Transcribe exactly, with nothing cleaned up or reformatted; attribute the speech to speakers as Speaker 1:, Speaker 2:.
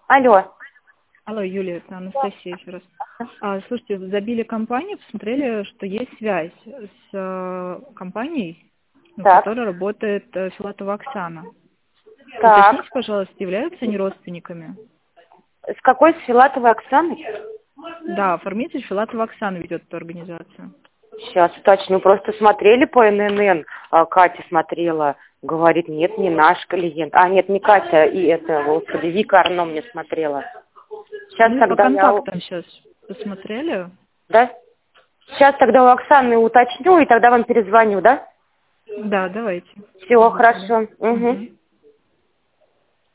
Speaker 1: Алло.
Speaker 2: Алло, Юлия, это Анастасия еще раз. А, слушайте, забили компанию, посмотрели, что есть связь с э, компанией, ну, в
Speaker 1: Так.
Speaker 2: которой работает э, Филатова Оксана.
Speaker 1: Так.
Speaker 2: Уточните, пожалуйста, являются они родственниками?
Speaker 1: С какой с Филатовой Оксаной?
Speaker 2: Да, оформитель Филатова Оксана ведет эту организацию.
Speaker 1: Сейчас уточню. Просто смотрели по эн эн эн. а, Катя смотрела. Говорит, нет, не наш клиент. А, нет, не Катя. И это, господи, Вика Арно мне смотрела. Сейчас
Speaker 2: Ну и по
Speaker 1: тогда я... у-
Speaker 2: контактам сейчас посмотрели.
Speaker 1: Да? Сейчас тогда у Оксаны уточню, и тогда вам перезвоню, да?
Speaker 2: Да, давайте.
Speaker 1: Все,
Speaker 2: Жду тогда.
Speaker 1: хорошо. Угу.
Speaker 2: Мгм.